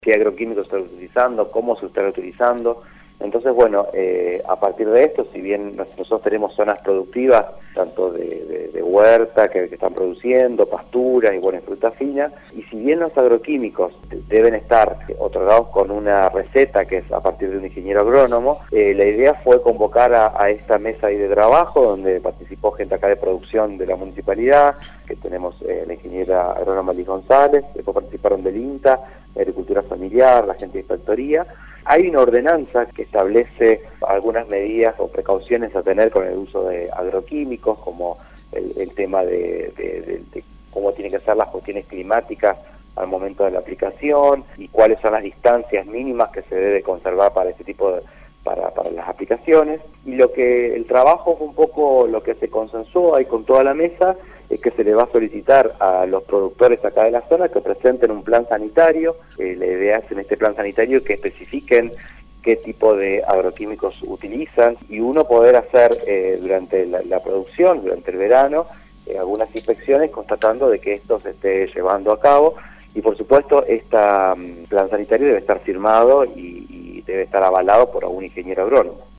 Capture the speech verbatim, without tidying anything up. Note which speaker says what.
Speaker 1: qué agroquímicos se está utilizando, cómo se está utilizando. Entonces, bueno, eh, a partir de esto, si bien nosotros tenemos zonas productivas, tanto de, de, de huerta que, que están produciendo, pasturas y buena fruta fina, y si bien los agroquímicos deben estar otorgados con una receta que es a partir de un ingeniero agrónomo, eh, la idea fue convocar a, a esta mesa de trabajo donde participó gente acá de producción de la municipalidad, que tenemos eh, la ingeniera agrónoma Liz González, después participaron del INTA, la agricultura familiar, la gente de inspectoría. Hay una ordenanza que establece algunas medidas o precauciones a tener con el uso de agroquímicos, como el, el tema de, de, de, de cómo tienen que ser las cuestiones climáticas al momento de la aplicación y cuáles son las distancias mínimas que se debe conservar para este tipo de para, para las aplicaciones. Y lo que el trabajo fue un poco lo que se consensuó ahí con toda la mesa, es que se le va a solicitar a los productores acá de la zona que presenten un plan sanitario. Eh, la idea es en este plan sanitario que especifiquen qué tipo de agroquímicos utilizan y uno poder hacer eh, durante la, la producción, durante el verano, eh, algunas inspecciones constatando de que esto se esté llevando a cabo. Y por supuesto, este um, plan sanitario debe estar firmado y, y debe estar avalado por algún ingeniero agrónomo.